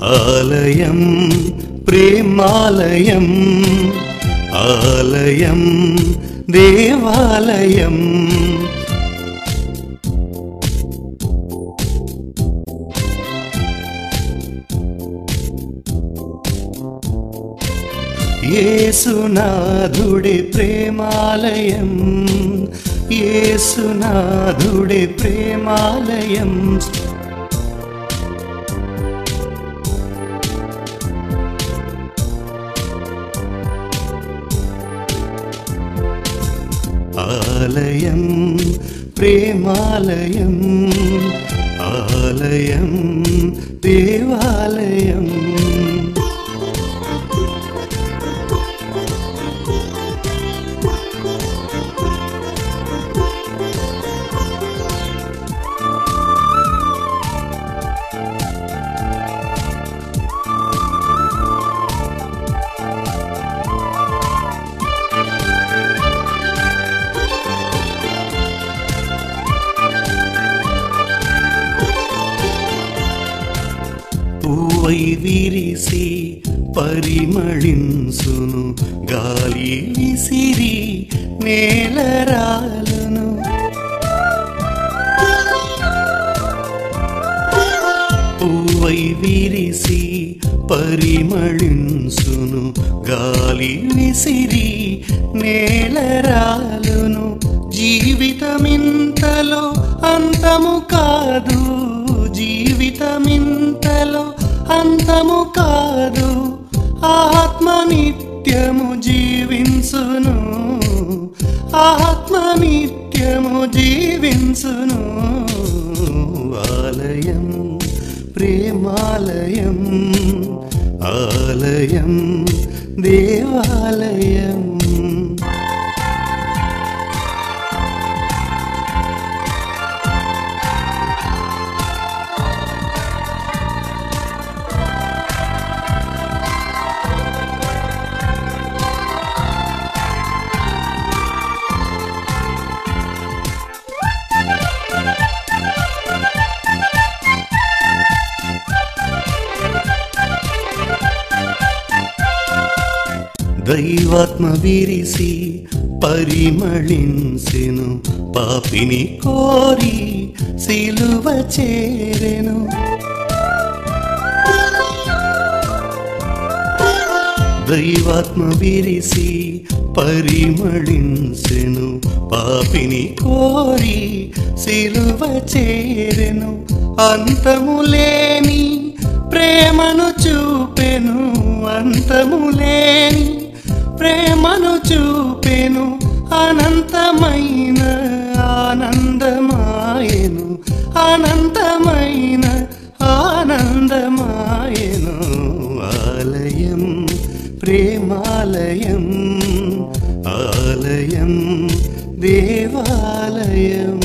ఆలయం ప్రేమాలయం ఆలయం దేవాలయం యేసునాథుడే ప్రేమాలయం యేసునాథుడే ప్రేమాలయం ఆలయం ప్రేమాలయం ఆలయం దేవాలయం పూవై విరిసి పరిమళించును గాలి విసిరి నేలరాలును పూవై విరిసి పరిమళించును గాలి విసిరి నేలరాలును జీవితమింతలో అంతము కాదు జీవితమింతలో అంతము కాదు ఆత్మ నిత్యము జీవించును ఆత్మ నిత్యము జీవించును ఆలయం ప్రేమాలయం ఆలయం దేవాలయం దైవాత్మ విరిసి పరిమళించెను పాపిని కోరి సిలువ చేరెను దైవాత్మ విరిసి పరిమళించెను పాపిని కోరి సిలువ చేరెను అంతములేని ప్రేమను చూపెను అంతములేని ప్రేమను చూపెను అనంతమైన ఆనందమాయెను అనంతమైన ఆనందమాయెను ఆలయం ప్రేమాలయం ఆలయం దేవాలయం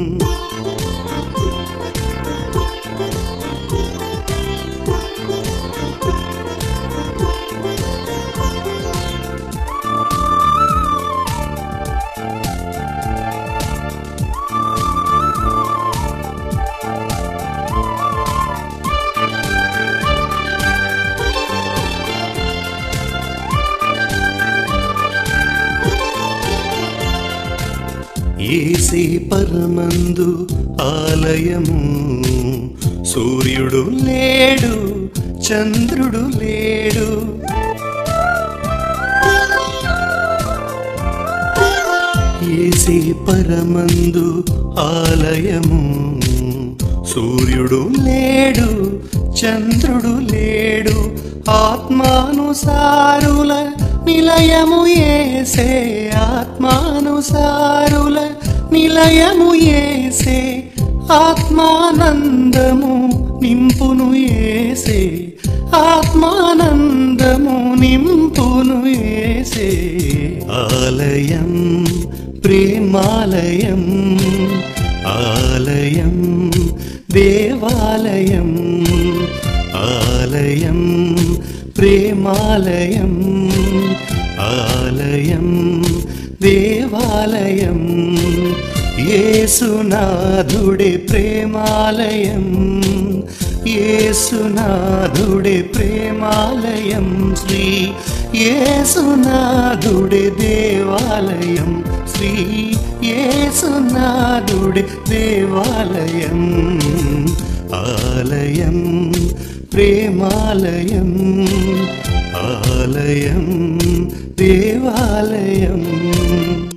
యేసే పరమందు ఆలయము సూర్యుడు లేడు చంద్రుడు లేడు యేసే పరమందు ఆలయము సూర్యుడు లేడు చంద్రుడు లేడు ఆత్మానుసారుల నిలయము యేసే ఆత్మానుసారుల నిలయము యేసే ఆత్మానందము నింపును యేసే ఆత్మానందము నింపును యేసే ఆలయం ప్రేమాలయం ఆలయం దేవాలయం ఆలయం ప్రేమాలయం ఆలయం దేవాలయం యేసునాథుడే ప్రేమాలయం, యేసునాథుడే ప్రేమాలయం, శ్రీ యేసునాథుడే దేవాలయం, శ్రీ యేసునాథుడే దేవాలయం. ఆలయం ప్రేమాలయం, ఆలయం దేవాలయం.